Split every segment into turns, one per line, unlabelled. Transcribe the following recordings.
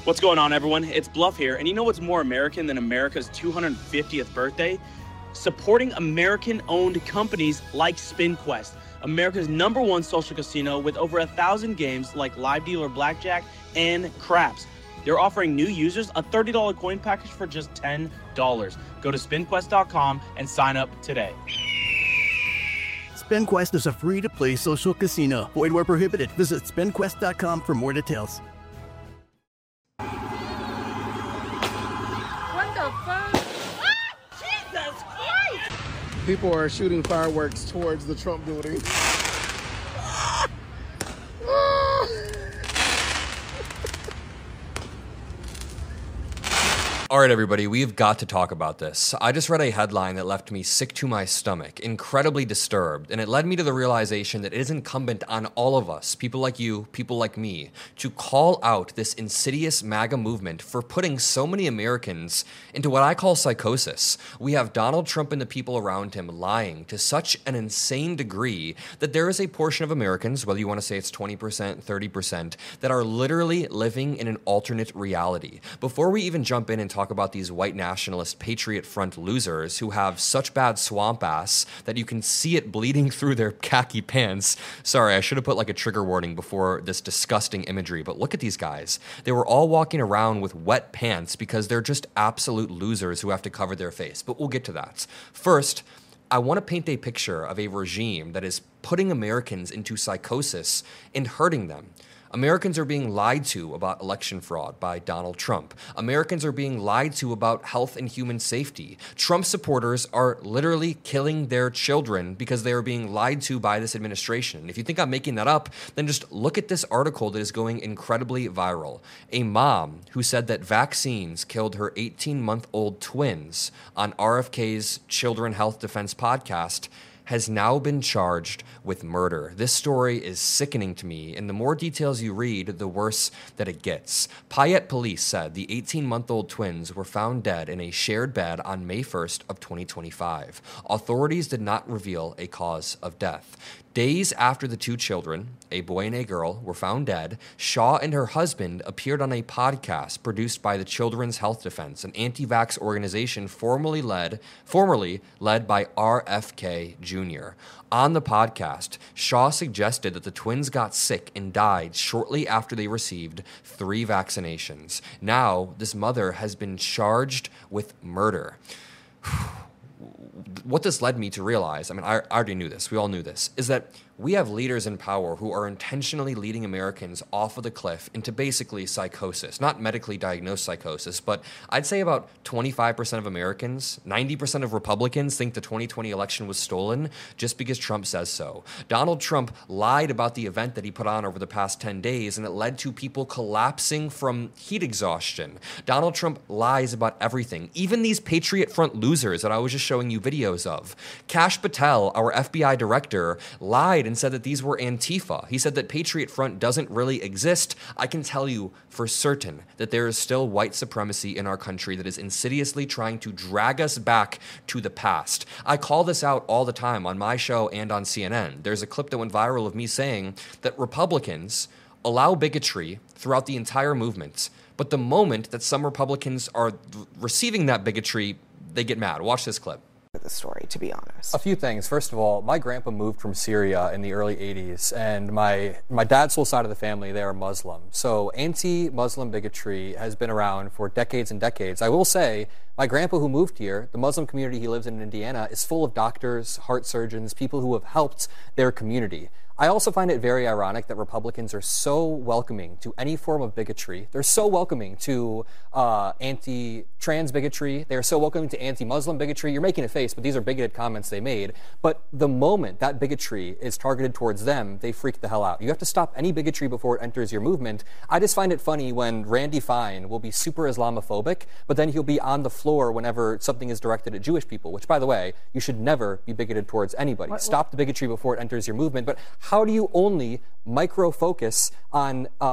What's going on, everyone? It's Bluff here, and you know what's more American than America's 250th birthday? Supporting American-owned companies like SpinQuest, America's #1 social casino with over 1,000 games like Live Dealer Blackjack and Craps. They're offering new users a $30 coin package for just $10. Go to SpinQuest.com and sign up today.
SpinQuest is a free-to-play social casino. Void where prohibited. Visit SpinQuest.com for more details.
People are shooting fireworks towards the Trump building.
All right, everybody, we've got to talk about this. I just read a headline that left me sick to my stomach, incredibly disturbed, and it led me to the realization that it is incumbent on all of us, people like you, people like me, to call out this insidious MAGA movement for putting so many Americans into what I call psychosis. We have Donald Trump and the people around him lying to such an insane degree that there is a portion of Americans, whether you want to say it's 20%, 30%, that are literally living in an alternate reality. Before we even jump in and talk about these white nationalist Patriot Front losers who have such bad swamp ass that you can see it bleeding through their khaki pants. Sorry, I should have put like a trigger warning before this disgusting imagery, but look at these guys. They were all walking around with wet pants because they're just absolute losers who have to cover their face, but we'll get to that. First, I want to paint a picture of a regime that is putting Americans into psychosis and hurting them. Americans are being lied to about election fraud by Donald Trump. Americans are being lied to about health and human safety. Trump supporters are literally killing their children because they are being lied to by this administration. If you think I'm making that up, then just look at this article that is going incredibly viral. A mom who said that vaccines killed her 18-month-old twins on RFK's Children Health Defense podcast has now been charged with murder. This story is sickening to me, and the more details you read, the worse that it gets. Payette police said the 18-month-old twins were found dead in a shared bed on May 1st of 2025. Authorities did not reveal a cause of death. Days after the two children, a boy and a girl, were found dead, Shaw and her husband appeared on a podcast produced by the Children's Health Defense, an anti-vax organization formerly led by RFK Jr. On the podcast, Shaw suggested that the twins got sick and died shortly after they received 3 vaccinations. Now, this mother has been charged with murder. What this led me to realize, I mean, I already knew this, we all knew this, is that we have leaders in power who are intentionally leading Americans off of the cliff into basically psychosis. Not medically diagnosed psychosis, but I'd say about 25% of Americans, 90% of Republicans think the 2020 election was stolen just because Trump says so. Donald Trump lied about the event that he put on over the past 10 days, and it led to people collapsing from heat exhaustion. Donald Trump lies about everything, even these Patriot Front losers that I was just showing you videos of. Kash Patel, our FBI director, lied and said that these were Antifa. He said that Patriot Front doesn't really exist. I can tell you for certain that there is still white supremacy in our country that is insidiously trying to drag us back to the past. I call this out all the time on my show and on CNN. There's a clip that went viral of me saying that Republicans allow bigotry throughout the entire movement, but the moment that some Republicans are receiving that bigotry, they get mad. Watch this clip.
The story, to be honest.
A few things. First of all, my grandpa moved from Syria in the early 80s, and my dad's whole side of the family, they are Muslim. So anti-Muslim bigotry has been around for decades and decades. I will say, my grandpa who moved here, the Muslim community he lives in Indiana, is full of doctors, heart surgeons, people who have helped their community. I also find it very ironic that Republicans are so welcoming to any form of bigotry. They're so welcoming to anti-trans bigotry. They're so welcoming to anti-Muslim bigotry. You're making a face, but these are bigoted comments they made. But the moment that bigotry is targeted towards them, they freak the hell out. You have to stop any bigotry before it enters your movement. I just find it funny when Randy Fine will be super Islamophobic, but then he'll be on the floor whenever something is directed at Jewish people, which, by the way, you should never be bigoted towards anybody. Stop the bigotry before it enters your movement. But how do you only micro-focus on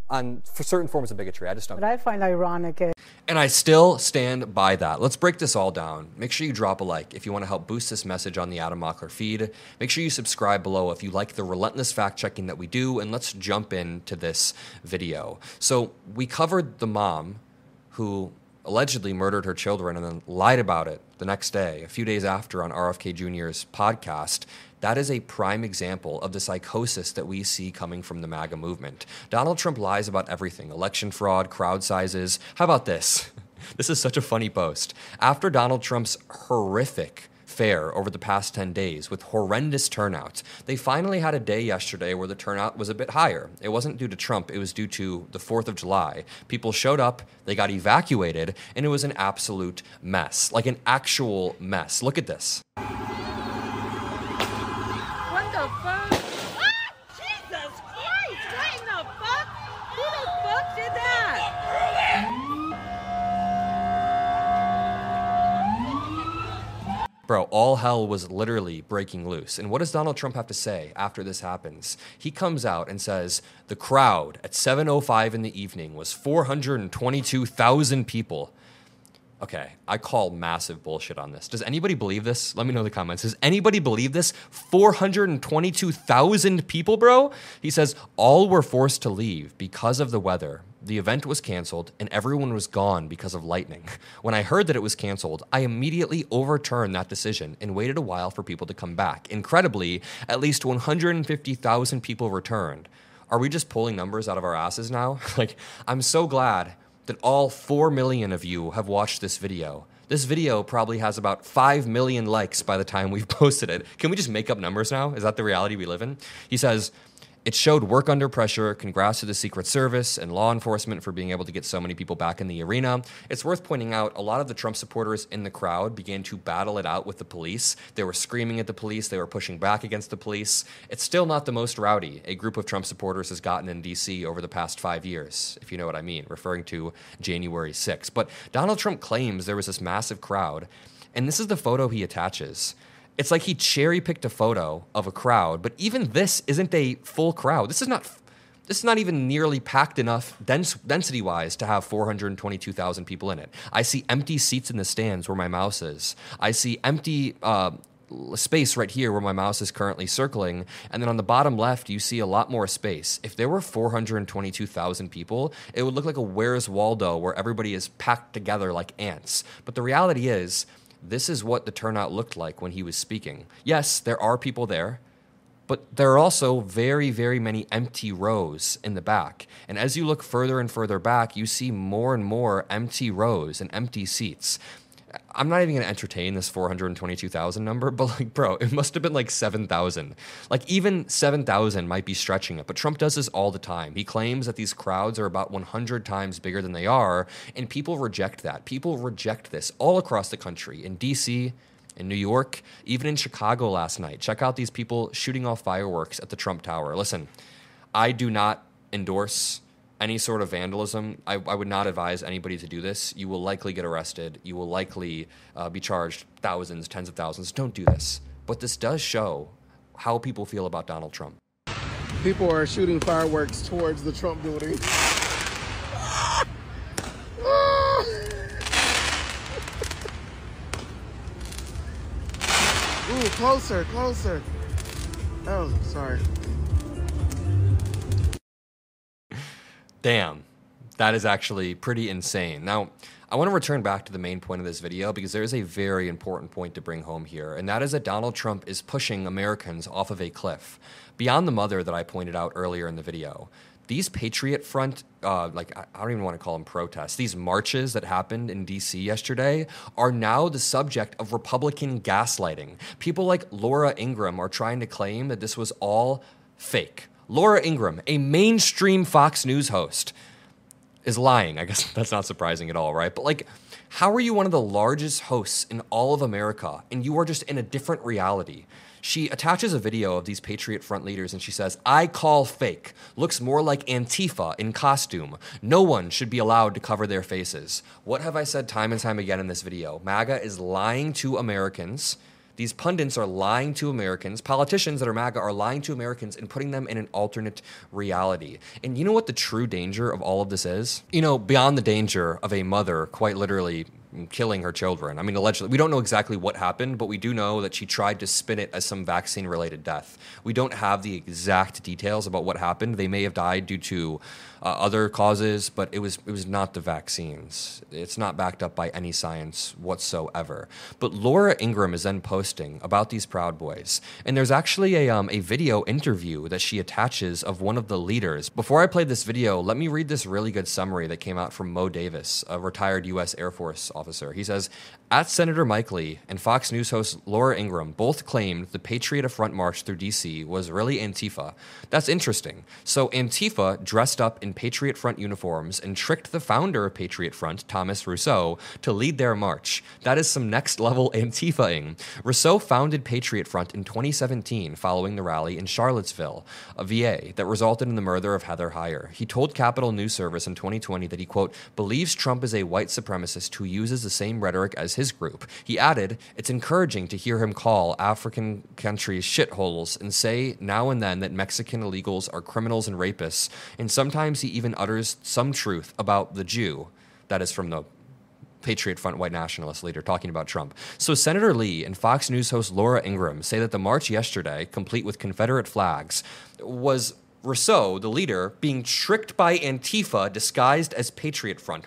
for certain forms of bigotry. I just don't.
What I find ironic is.
And I still stand by that. Let's break this all down. Make sure you drop a like if you want to help boost this message on the Adam Mockler feed. Make sure you subscribe below if you like the relentless fact-checking that we do, and let's jump into this video. So we covered the mom who allegedly murdered her children and then lied about it the next day, a few days after, on RFK Jr.'s podcast. That is a prime example of the psychosis that we see coming from the MAGA movement. Donald Trump lies about everything: election fraud, crowd sizes. How about this? This is such a funny post. After Donald Trump's horrific fare over the past 10 days with horrendous turnout, they finally had a day yesterday where the turnout was a bit higher. It wasn't due to Trump, it was due to the 4th of July. People showed up, they got evacuated, and it was an absolute mess. Like an actual mess. Look at this.
What the fuck? Ah, Jesus Christ! What in the fuck? Who the fuck did that?
Bro, all hell was literally breaking loose. And what does Donald Trump have to say after this happens? He comes out and says the crowd at 7:05 in the evening was 422,000 people. Okay, I call massive bullshit on this. Does anybody believe this? Let me know in the comments. Does anybody believe this? 422,000 people, bro? He says all were forced to leave because of the weather. The event was canceled and everyone was gone because of lightning. When I heard that it was canceled, I immediately overturned that decision and waited a while for people to come back. Incredibly, at least 150,000 people returned. Are we just pulling numbers out of our asses now? Like, I'm so glad that all 4 million of you have watched this video. This video probably has about 5 million likes by the time we've posted it. Can we just make up numbers now? Is that the reality we live in? He says, it showed work under pressure. Congrats to the Secret Service and law enforcement for being able to get so many people back in the arena. It's worth pointing out a lot of the Trump supporters in the crowd began to battle it out with the police. They were screaming at the police. They were pushing back against the police. It's still not the most rowdy a group of Trump supporters has gotten in D.C. over the past 5 years, if you know what I mean, referring to January 6th. But Donald Trump claims there was this massive crowd, and this is the photo he attaches. It's like he cherry-picked a photo of a crowd, but even this isn't a full crowd. This is not even nearly packed enough density-wise to have 422,000 people in it. I see empty seats in the stands where my mouse is. I see empty space right here where my mouse is currently circling, and then on the bottom left, you see a lot more space. If there were 422,000 people, it would look like a Where's Waldo where everybody is packed together like ants. But the reality is, this is what the turnout looked like when he was speaking. Yes, there are people there, but there are also very, very many empty rows in the back. And as you look further and further back, you see more and more empty rows and empty seats. I'm not even going to entertain this 422,000 number, but like, bro, it must have been like 7,000. Like, even 7,000 might be stretching it, but Trump does this all the time. He claims that these crowds are about 100 times bigger than they are, and people reject that. People reject this all across the country, in D.C., in New York, even in Chicago last night. Check out these people shooting off fireworks at the Trump Tower. Listen, I do not endorse any sort of vandalism. I would not advise anybody to do this. You will likely get arrested. You will likely be charged thousands, tens of thousands. Don't do this. But this does show how people feel about Donald Trump.
People are shooting fireworks towards the Trump building. Ooh, closer, closer. Oh, sorry.
Damn, that is actually pretty insane. Now, I want to return back to the main point of this video because there is a very important point to bring home here, and that is that Donald Trump is pushing Americans off of a cliff. Beyond the mother that I pointed out earlier in the video, these Patriot Front, I don't even want to call them protests, these marches that happened in D.C. yesterday are now the subject of Republican gaslighting. People like Laura Ingraham are trying to claim that this was all fake. Laura Ingraham, a mainstream Fox News host, is lying. I guess that's not surprising at all, right? But like, how are you one of the largest hosts in all of America and you are just in a different reality? She attaches a video of these Patriot Front leaders and she says, I call fake. Looks more like Antifa in costume. No one should be allowed to cover their faces. What have I said time and time again in this video? MAGA is lying to Americans. These pundits are lying to Americans. Politicians that are MAGA are lying to Americans and putting them in an alternate reality. And you know what the true danger of all of this is? You know, beyond the danger of a mother quite literally killing her children. I mean, allegedly, we don't know exactly what happened, but we do know that she tried to spin it as some vaccine-related death. We don't have the exact details about what happened. They may have died due to other causes, but it was not the vaccines. It's not backed up by any science whatsoever. But Laura Ingraham is then posting about these Proud Boys, and there's actually a video interview that she attaches of one of the leaders. Before I play this video, let me read this really good summary that came out from Mo Davis, a retired U.S. Air Force officer. He says, at Senator Mike Lee and Fox News host Laura Ingraham both claimed the Patriot Front march through D.C. was really Antifa. That's interesting. So Antifa dressed up in Patriot Front uniforms and tricked the founder of Patriot Front, Thomas Rousseau, to lead their march. That is some next-level Antifa-ing. Rousseau founded Patriot Front in 2017 following the rally in Charlottesville, a VA, that resulted in the murder of Heather Heyer. He told Capitol News Service in 2020 that he, quote, believes Trump is a white supremacist who uses the same rhetoric as his group. He added, it's encouraging to hear him call African countries shitholes and say now and then that Mexican illegals are criminals and rapists, and sometimes he even utters some truth about the Jew. That is from the Patriot Front white nationalist leader talking about Trump. So Senator Lee and Fox News host Laura Ingraham say that the march yesterday, complete with Confederate flags, was Rousseau, the leader, being tricked by Antifa disguised as Patriot Front.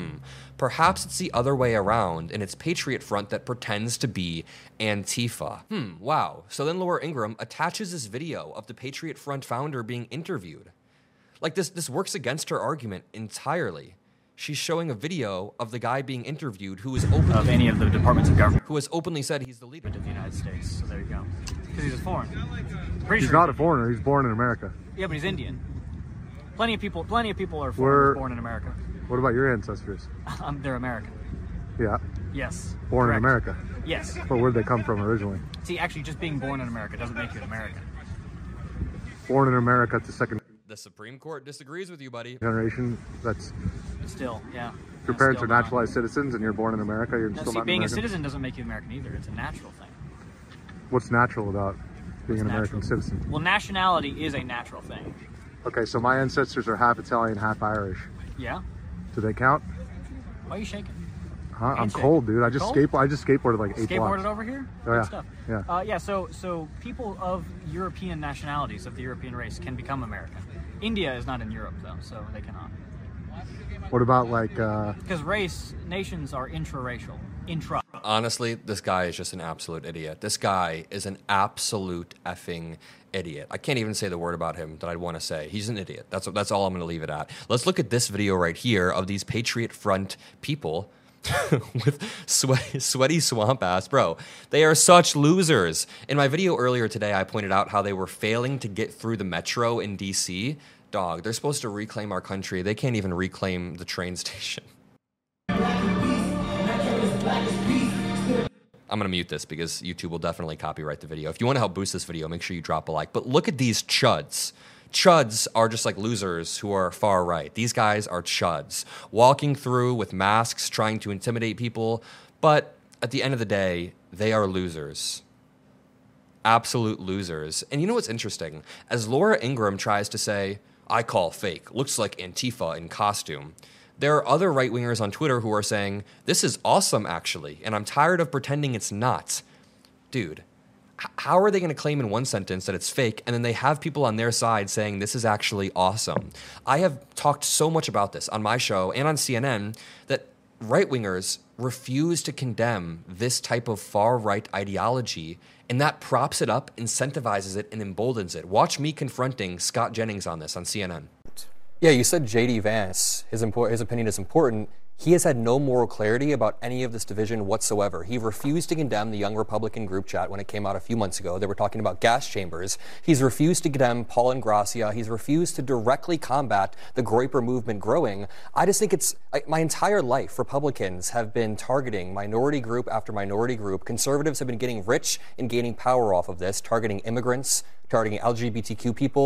Perhaps it's the other way around, and it's Patriot Front that pretends to be Antifa. Wow. So then Laura Ingraham attaches this video of the Patriot Front founder being interviewed. Like, this works against her argument entirely. She's showing a video of the guy being interviewed who is openly...
Of any of the departments of government.
Who has openly said he's the leader
of the United States. So there you go. Because he's a foreigner.
He's not a foreigner. He's born in America.
Yeah, but he's Indian. Plenty of people are foreigners born in America.
What about your ancestors?
They're American.
Yeah.
Yes.
Born
correct.
in America.
Yes.
But where'd they come from originally?
See, actually, just being born in America doesn't make you an American.
Born in America to second...
The Supreme Court disagrees with you, buddy.
Generation, that's...
Still, yeah.
Your parents are naturalized citizens and you're born in America, you're still not
being
American?
a citizen doesn't make you American either. It's a natural thing.
What's natural about being an American citizen?
Well, nationality is a natural thing.
Okay, so my ancestors are half Italian, half Irish.
Yeah.
Do they count?
Why are you shaking?
Huh? I'm cold, dude. I just skateboarded like 8 blocks.
Skateboarded over here?
Oh, yeah.
Good stuff.
Yeah.
So people of European nationalities, of the European race, can become American. India is not in Europe, though, so they cannot.
What about, like...
Because nations are intraracial.
Honestly, this guy is just an absolute idiot. This guy is an absolute effing idiot. I can't even say the word about him that I'd want to say. He's an idiot. That's all I'm going to leave it at. Let's look at this video right here of these Patriot Front people with sweaty swamp ass. Bro, they are such losers. In my video earlier today, I pointed out how they were failing to get through the metro in DC. Dog, they're supposed to reclaim our country. They can't even reclaim the train station. I'm going to mute this because YouTube will definitely copyright the video. If you want to help boost this video, make sure you drop a like. But look at these chuds. Chuds are just like losers who are far right. These guys are chuds, walking through with masks, trying to intimidate people. But at the end of the day, they are losers. Absolute losers. And you know what's interesting? As Laura Ingraham tries to say, I call fake, looks like Antifa in costume, there are other right-wingers on Twitter who are saying, this is awesome, actually, and I'm tired of pretending it's not. Dude, how are they going to claim in one sentence that it's fake, and then they have people on their side saying this is actually awesome? I have talked so much about this on my show and on CNN that right-wingers refuse to condemn this type of far-right ideology, and that props it up, incentivizes it, and emboldens it. Watch me confronting Scott Jennings on this on CNN.
Yeah, you said J.D. Vance, his opinion is important. He has had no moral clarity about any of this division whatsoever. He refused to condemn the Young Republican group chat when it came out a few months ago. They were talking about gas chambers. He's refused to condemn Paul Ingrassia. He's refused to directly combat the Groyper movement growing. I just think it's, my entire life, Republicans have been targeting minority group after minority group. Conservatives have been getting rich and gaining power off of this, targeting immigrants, targeting LGBTQ people.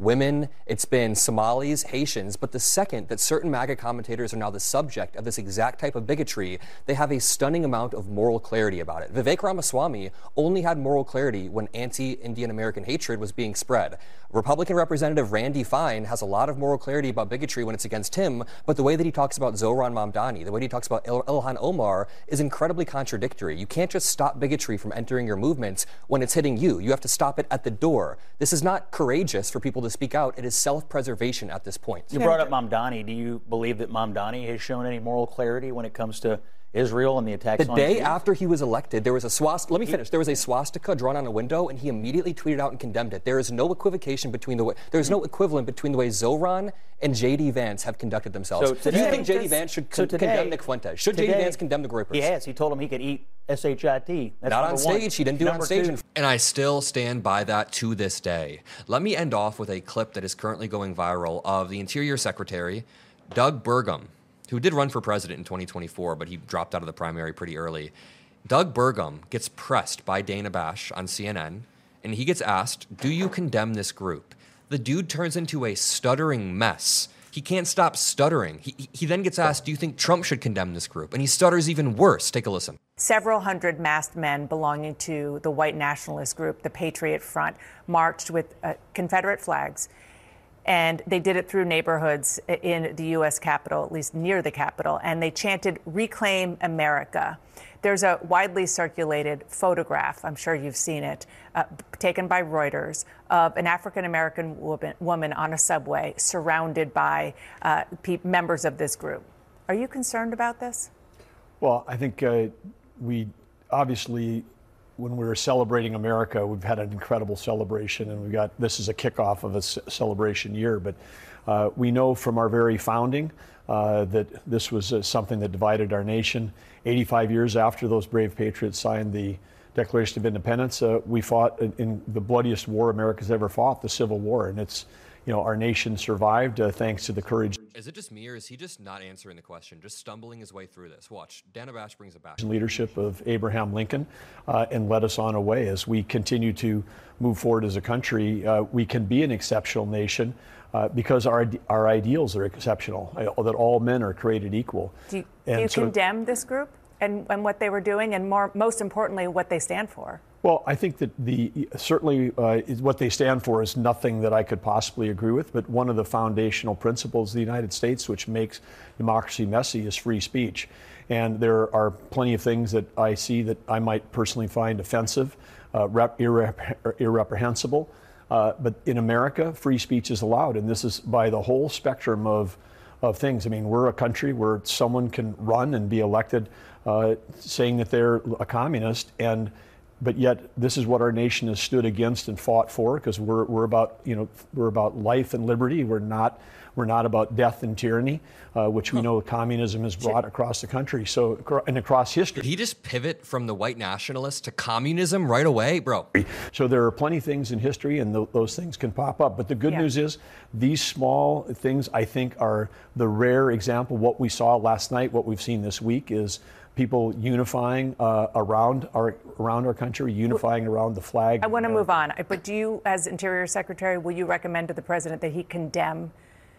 women, it's been Somalis, Haitians, but the second that certain MAGA commentators are now the subject of this exact type of bigotry, they have a stunning amount of moral clarity about it. Vivek Ramaswamy only had moral clarity when anti-Indian American hatred was being spread. Republican Representative Randy Fine has a lot of moral clarity about bigotry when it's against him, but the way that he talks about Zohran Mamdani, the way he talks about Ilhan Omar is incredibly contradictory. You can't just stop bigotry from entering your movements when it's hitting you. You have to stop it at the door. This is not courageous for people to speak out. It is self-preservation at this point.
You brought up Mamdani. Do you believe that Mamdani has shown any moral clarity when it comes to Israel and the attacks on
The day
Jews?
after he was elected, there was a swastika. Let me finish. There was a swastika drawn on a window, and he immediately tweeted out and condemned it. There is no equivocation between the way. There is no equivalent between the way Zohran and J.D. Vance have conducted themselves.
So today,
do you think J.D. Vance should condemn Nick Fuentes? Should J.D. Vance condemn the Groypers?
He has. He told him he could eat SHIT. That's
not on stage.
One.
He didn't do it on stage.
And I still stand by that to this day. Let me end off with a clip that is currently going viral of the Interior Secretary, Doug Burgum, who did run for president in 2024, but he dropped out of the primary pretty early. Doug Burgum gets pressed by Dana Bash on CNN, and he gets asked, do you condemn this group? The dude turns into a stuttering mess. He can't stop stuttering. He then gets asked, do you think Trump should condemn this group? And he stutters even worse. Take a listen.
Several hundred masked men belonging to the white nationalist group, the Patriot Front, marched with Confederate flags. And they did it through neighborhoods in the U.S. Capitol, at least near the Capitol, and they chanted, "Reclaim America." There's a widely circulated photograph, I'm sure you've seen it, taken by Reuters, of an African-American woman on a subway surrounded by members of this group. Are you concerned about this?
Well, I think we obviously, when we're celebrating America, we've had an incredible celebration, and this is a kickoff of a celebration year. But we know from our very founding that this was something that divided our nation. 85 years after those brave patriots signed the Declaration of Independence, we fought in the bloodiest war America's ever fought, the Civil War, and it's, our nation survived thanks to the courage.
Is it just me, or is he just not answering the question, just stumbling his way through this? Watch, Dana Bash brings it back.
Leadership of Abraham Lincoln and led us on a way. As we continue to move forward as a country, we can be an exceptional nation because our ideals are exceptional, that all men are created equal.
Do you condemn this group and what they were doing, and most importantly, what they stand for?
Well, I think that certainly what they stand for is nothing that I could possibly agree with, but one of the foundational principles of the United States, which makes democracy messy, is free speech. And there are plenty of things that I see that I might personally find offensive, irreprehensible. But in America, free speech is allowed, and this is by the whole spectrum of things. I mean, we're a country where someone can run and be elected saying that they're a communist, but yet this is what our nation has stood against and fought for, because we're about life and liberty. We're not about death and tyranny, which we know communism has brought across the country, and across history.
Did he just pivot from the white nationalists to communism right away, bro?
So there are plenty of things in history, and those things can pop up. But the good news is these small things, I think, are the rare example. What we saw last night, what we've seen this week, is people unifying around our country, unifying around the flag.
I want to move on, but do you, as Interior Secretary, will you recommend to the President that he condemn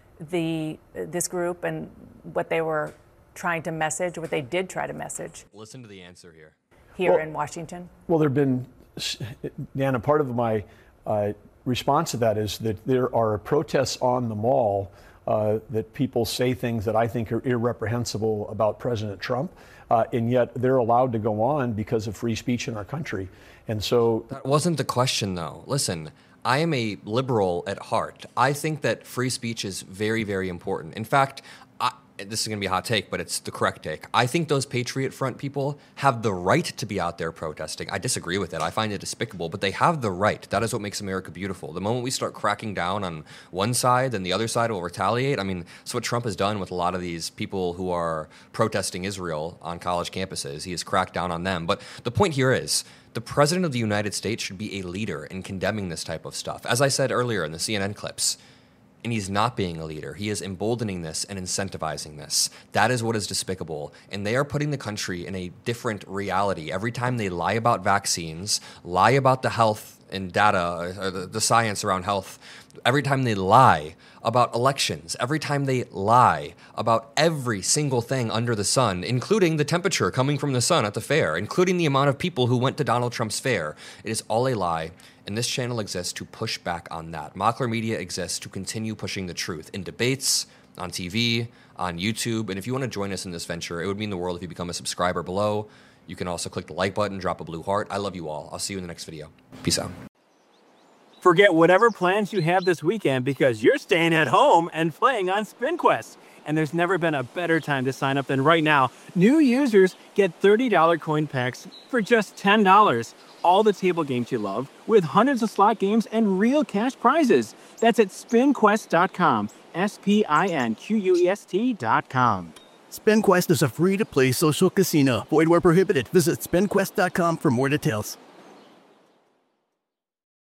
this group and what they were trying to message, what they did try to message?
Listen to the answer
here in Washington.
Well, there have been, Nana, part of my response to that is that there are protests on the Mall that people say things that I think are irreprehensible about President Trump, and yet they're allowed to go on because of free speech in our country. And so
that wasn't the question, though. Listen, I am a liberal at heart. I think that free speech is very, very important. In fact, this is going to be a hot take, but it's the correct take. I think those Patriot Front people have the right to be out there protesting. I disagree with it. I find it despicable, but they have the right. That is what makes America beautiful. The moment we start cracking down on one side, then the other side will retaliate. I mean, that's what Trump has done with a lot of these people who are protesting Israel on college campuses. He has cracked down on them. But the point here is, the President of the United States should be a leader in condemning this type of stuff. As I said earlier in the CNN clips, and he's not being a leader. He is emboldening this and incentivizing this. That is what is despicable. And they are putting the country in a different reality. Every time they lie about vaccines, lie about the health in data, or the science around health, every time they lie about elections, every time they lie about every single thing under the sun, including the temperature coming from the sun at the fair, including the amount of people who went to Donald Trump's fair, it is all a lie. And this channel exists to push back on that. Mockler Media exists to continue pushing the truth in debates, on TV, on YouTube. And if you want to join us in this venture, it would mean the world if you become a subscriber below. You can also click the like button, drop a blue heart. I love you all. I'll see you in the next video. Peace out.
Forget whatever plans you have this weekend because you're staying at home and playing on SpinQuest. And there's never been a better time to sign up than right now. New users get $30 coin packs for just $10. All the table games you love, with hundreds of slot games and real cash prizes. That's at SpinQuest.com. SpinQuest.com.
SpinQuest is a free-to-play social casino. Void where prohibited. Visit SpinQuest.com for more details.